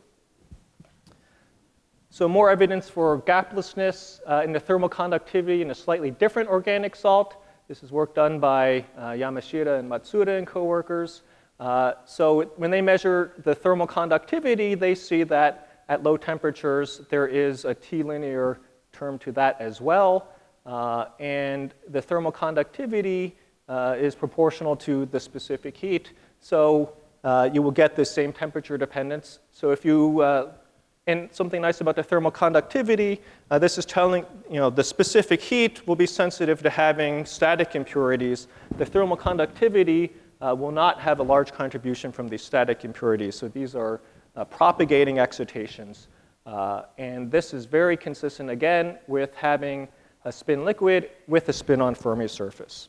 Speaker 1: So more evidence for gaplessness in the thermal conductivity in a slightly different organic salt. This is work done by Yamashita and Matsuda and coworkers. So when they measure the thermal conductivity, they see that at low temperatures, there is a T-linear term to that as well. And the thermal conductivity is proportional to the specific heat. So you will get the same temperature dependence. So if you, and something nice about the thermal conductivity, this is telling, the specific heat will be sensitive to having static impurities. The thermal conductivity will not have a large contribution from these static impurities. So these are propagating excitations. And this is very consistent, again, with having a spin liquid with a spin-on Fermi surface.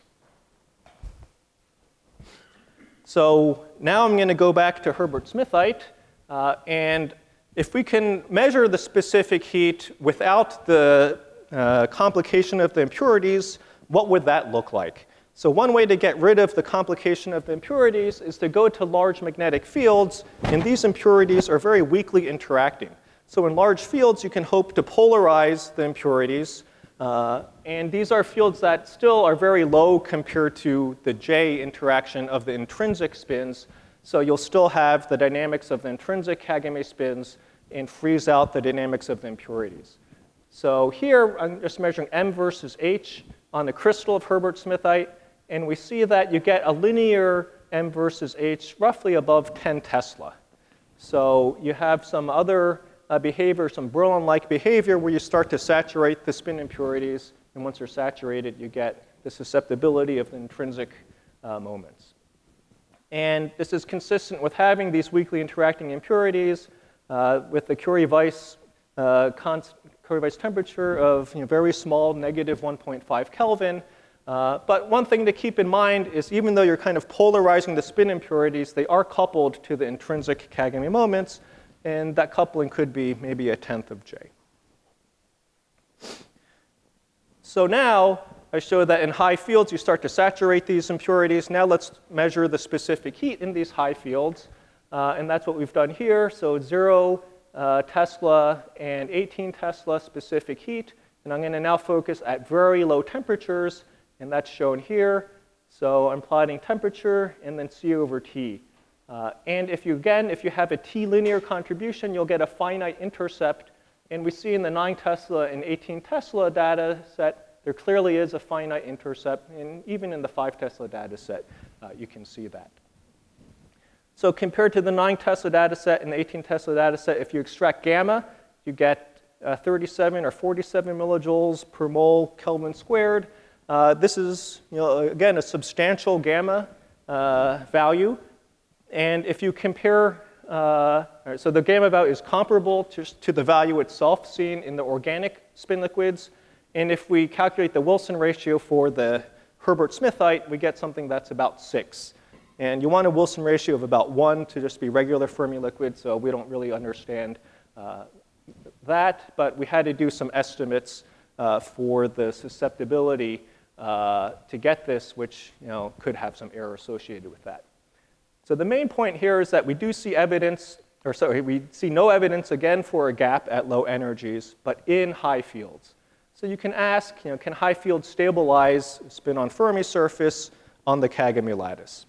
Speaker 1: So now I'm going to go back to Herbert-Smithite. And if we can measure the specific heat without the complication of the impurities, what would that look like? So one way to get rid of the complication of the impurities is to go to large magnetic fields. And these impurities are very weakly interacting. So in large fields, you can hope to polarize the impurities. And these are fields that still are very low compared to the J interaction of the intrinsic spins. So you'll still have the dynamics of the intrinsic Kagame spins and freeze out the dynamics of the impurities. So here, I'm just measuring M versus H on the crystal of Herbert-Smithite. And we see that you get a linear M versus H roughly above 10 Tesla. So you have some other behavior, some Brillouin-like behavior, where you start to saturate the spin impurities. And once they're saturated, you get the susceptibility of the intrinsic moments. And this is consistent with having these weakly interacting impurities with the Curie-Weiss temperature of very small, negative 1.5 Kelvin. But one thing to keep in mind is even though you're kind of polarizing the spin impurities, they are coupled to the intrinsic Kagame moments. And that coupling could be maybe 1/10 of J. So now I show that in high fields, you start to saturate these impurities. Now let's measure the specific heat in these high fields. And that's what we've done here. So 0 Tesla and 18 Tesla specific heat. And I'm going to now focus at very low temperatures. And that's shown here. So I'm plotting temperature and then C over T. And if you have a T-linear contribution, you'll get a finite intercept. And we see in the 9 Tesla and 18 Tesla data set, there clearly is a finite intercept. And even in the 5 Tesla data set, you can see that. So compared to the 9 Tesla data set and the 18 Tesla data set, if you extract gamma, you get 37 or 47 millijoules per mole Kelvin squared. This is, again, a substantial gamma value. And if you compare, so the gamma value is comparable to the value itself seen in the organic spin liquids. And if we calculate the Wilson ratio for the Herbert-Smithite, we get something that's about 6. And you want a Wilson ratio of about 1 to just be regular Fermi liquid, so we don't really understand that. But we had to do some estimates for the susceptibility to get this, which could have some error associated with that. So the main point here is that we do see evidence, or sorry, we see no evidence again for a gap at low energies, but in high fields. So you can ask, can high fields stabilize spin-on Fermi surface on the Kagame lattice?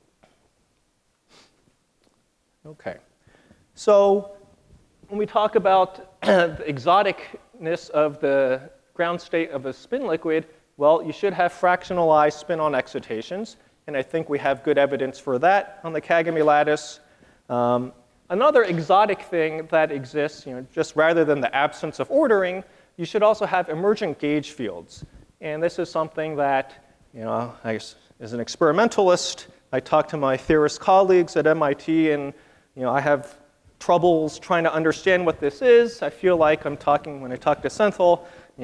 Speaker 1: Okay. So when we talk about the exoticness of the ground state of a spin liquid, well, you should have fractionalized spin-on excitations. And I think we have good evidence for that on the Kagame lattice. Another exotic thing that exists, just rather than the absence of ordering, you should also have emergent gauge fields. And this is something that, as an experimentalist, I talk to my theorist colleagues at MIT, and I have troubles trying to understand what this is. I feel like I'm talking, when I talk to Senthil,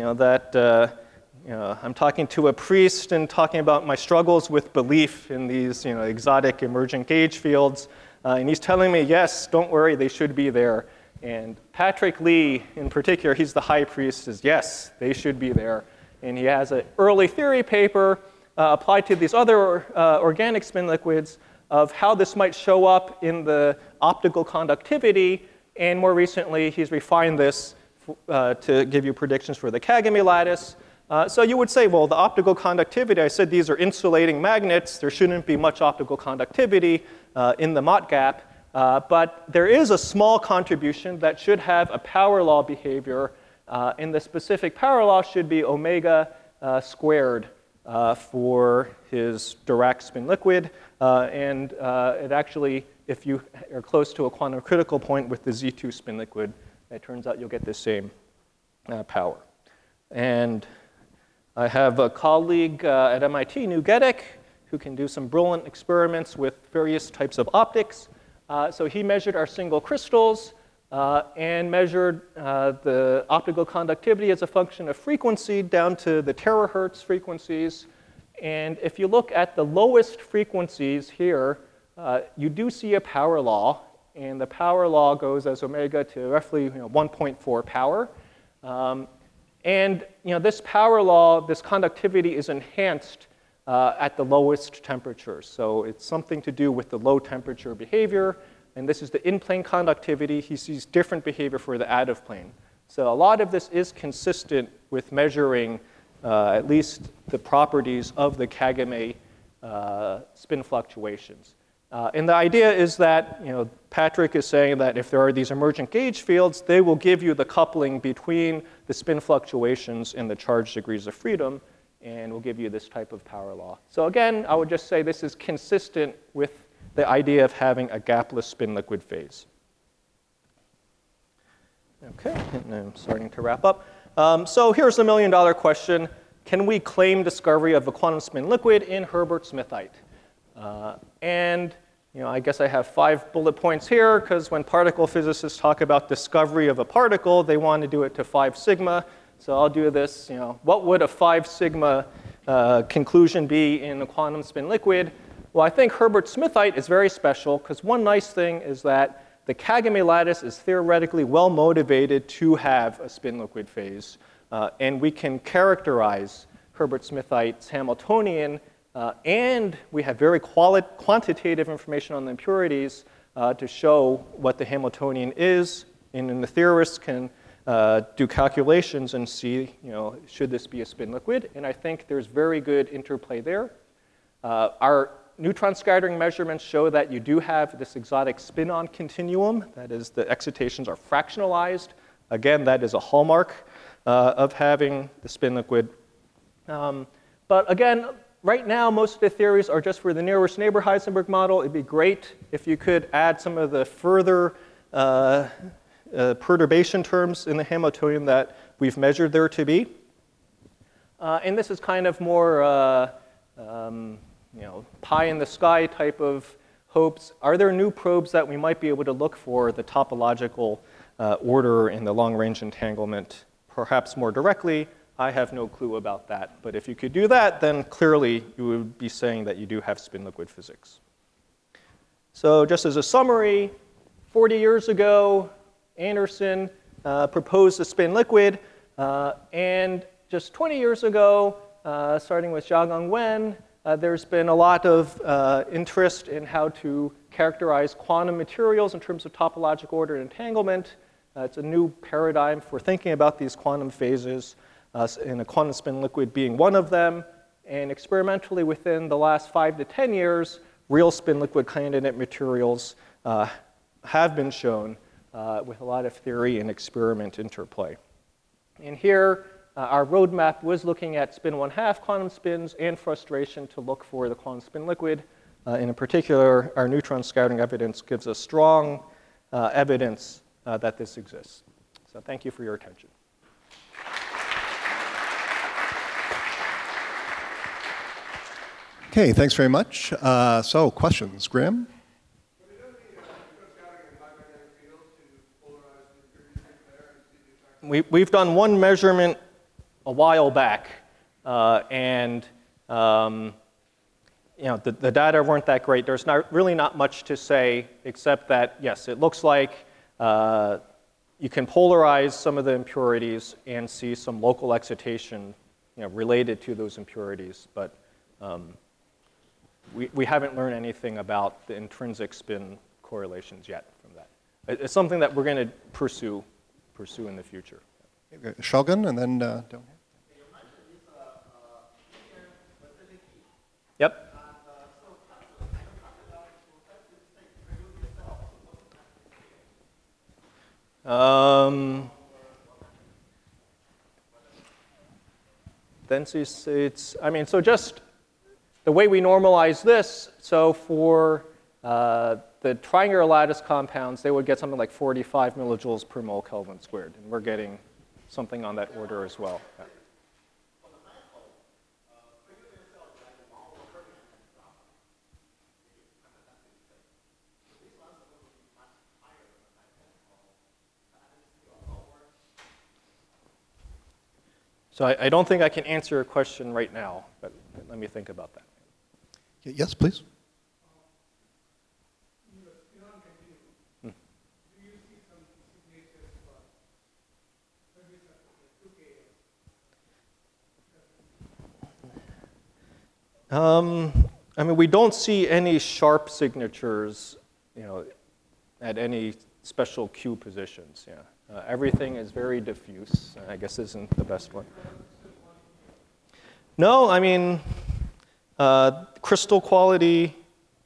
Speaker 1: I'm talking to a priest and talking about my struggles with belief in these exotic emergent gauge fields. And he's telling me, yes, don't worry, they should be there. And Patrick Lee, in particular, he's the high priest, says, yes, they should be there. And he has an early theory paper applied to these other organic spin liquids of how this might show up in the optical conductivity. And more recently, he's refined this to give you predictions for the Kagame lattice. So you would say, well, the optical conductivity, I said these are insulating magnets. There shouldn't be much optical conductivity in the Mott gap. But there is a small contribution that should have a power law behavior. And the specific power law should be omega squared for his Dirac spin liquid. And it actually, if you are close to a quantum critical point with the Z2 spin liquid, it turns out you'll get the same power. And I have a colleague at MIT, New Gedik, who can do some brilliant experiments with various types of optics. So he measured our single crystals and measured the optical conductivity as a function of frequency down to the terahertz frequencies. And if you look at the lowest frequencies here, you do see a power law. And the power law goes as omega to roughly 1.4 power. And this power law, this conductivity is enhanced at the lowest temperatures. So it's something to do with the low temperature behavior. And this is the in-plane conductivity. He sees different behavior for the out-of-plane. So a lot of this is consistent with measuring at least the properties of the Kagame spin fluctuations. And the idea is that Patrick is saying that if there are these emergent gauge fields, they will give you the coupling between the spin fluctuations and the charge degrees of freedom, and will give you this type of power law. So again, I would just say this is consistent with the idea of having a gapless spin liquid phase. Okay, and I'm starting to wrap up. So here's the million-dollar question. Can we claim discovery of a quantum spin liquid in Hilbert-Smithite? And I guess I have 5 bullet points here, because when particle physicists talk about discovery of a particle, they want to do it to 5 sigma. So I'll do this. What would a 5 sigma conclusion be in a quantum spin liquid? Well, I think Hilbert-Smithite is very special, because one nice thing is that the Kagame lattice is theoretically well motivated to have a spin liquid phase. And we can characterize Hilbert-Smithite's Hamiltonian. And we have very quantitative information on the impurities to show what the Hamiltonian is. And then the theorists can do calculations and see, should this be a spin liquid? And I think there's very good interplay there. Our neutron scattering measurements show that you do have this exotic spin-on continuum. That is, the excitations are fractionalized. Again, that is a hallmark of having the spin liquid. But again, right now, most of the theories are just for the nearest neighbor Heisenberg model. It'd be great if you could add some of the further perturbation terms in the Hamiltonian that we've measured there to be. And this is kind of more pie in the sky type of hopes. Are there new probes that we might be able to look for the topological order in the long-range entanglement, perhaps more directly? I have no clue about that. But if you could do that, then clearly you would be saying that you do have spin liquid physics. So just as a summary, 40 years ago, Anderson proposed a spin liquid. And just 20 years ago, starting with Jiagang Wen, there's been a lot of interest in how to characterize quantum materials in terms of topological order and entanglement. It's a new paradigm for thinking about these quantum phases, and a quantum spin liquid being one of them. And experimentally, within the last 5 to 10 years, real spin liquid candidate materials have been shown with a lot of theory and experiment interplay. And here, our roadmap was looking at spin 1/2 quantum spins and frustration to look for the quantum spin liquid. And in particular, our neutron scattering evidence gives us strong evidence that this exists. So thank you for your attention.
Speaker 2: Okay, thanks very much. So, questions, Graham?
Speaker 1: We've done one measurement a while back, and the data weren't that great. There's really not much to say except that, yes, it looks like you can polarize some of the impurities and see some local excitation related to those impurities, but we haven't learned anything about the intrinsic spin correlations yet from that. It's something that we're going to pursue in the future.
Speaker 2: Shogun, and then down here.
Speaker 1: Yep. Density states, so just the way we normalize this, so for the triangular lattice compounds, they would get something like 45 millijoules per mole Kelvin squared, and we're getting something on that order as well. Yeah. So I don't think I can answer your question right now, but let me think about that.
Speaker 2: Yes, please.
Speaker 1: We don't see any sharp signatures, at any special Q positions. Yeah. Everything is very diffuse. I guess isn't the best one. No, crystal quality.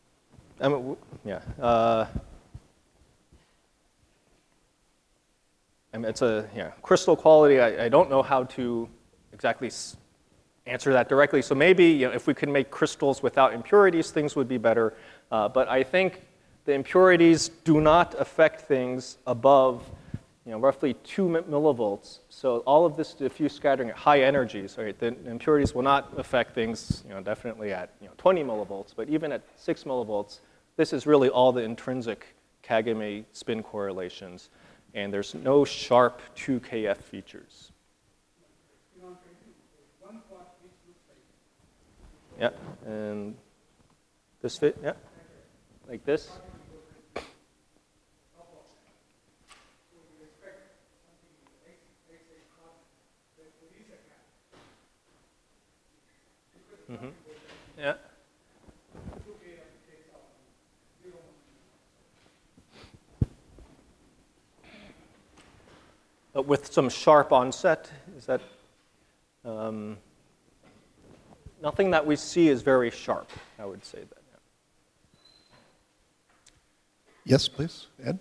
Speaker 1: Crystal quality. I don't know how to exactly answer that directly. So maybe if we could make crystals without impurities, things would be better. But I think the impurities do not affect things above roughly 2 millivolts. So all of this diffuse scattering at high energies, right, the impurities will not affect things definitely at 20 millivolts. But even at 6 millivolts, this is really all the intrinsic Kagame spin correlations. And there's no sharp 2KF features. Yeah, and this fit, yeah, like this. Mm-hmm. Yeah. But with some sharp onset, is that? Nothing that we see is very sharp, I would say that. Yeah.
Speaker 2: Yes, please, Ed.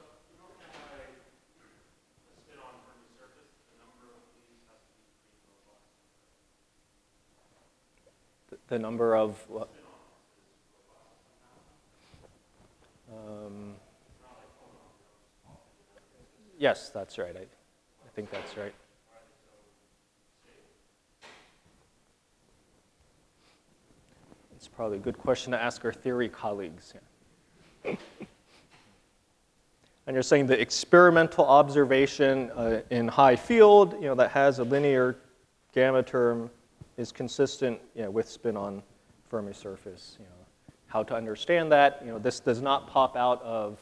Speaker 1: The number of what? Yes, that's right. I think that's right. It's probably a good question to ask our theory colleagues. Yeah. And you're saying the experimental observation in high field, that has a linear gamma term, is consistent, with spin on Fermi surface. How to understand that? This does not pop out of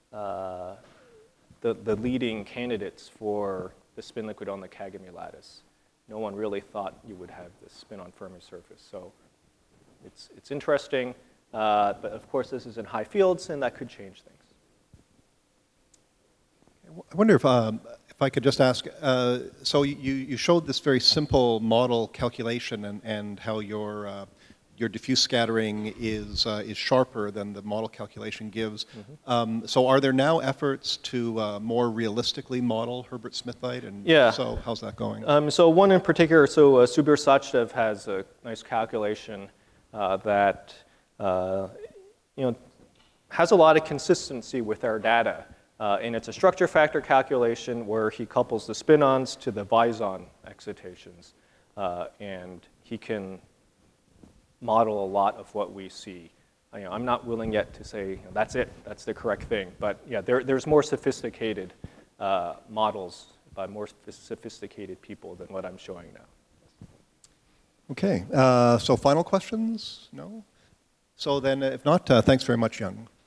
Speaker 1: the leading candidates for the spin liquid on the Kagame lattice. No one really thought you would have this spin on Fermi surface. So it's interesting, but of course this is in high fields, and that could change things.
Speaker 2: I wonder if I could just ask, so you showed this very simple model calculation and how your diffuse scattering is sharper than the model calculation gives. Mm-hmm. So are there now efforts to more realistically model Hilbert-Smithite? And
Speaker 1: yeah.
Speaker 2: So how's that going?
Speaker 1: So one in particular, Subir Sachdev has a nice calculation that has a lot of consistency with our data. And it's a structure factor calculation where he couples the spin-ons to the Vizon excitations. And he can model a lot of what we see. I'm not willing yet to say that's it, that's the correct thing. But yeah, there's more sophisticated models by more sophisticated people than what I'm showing now.
Speaker 2: Okay, so final questions? No? So then, if not, thanks very much, Young.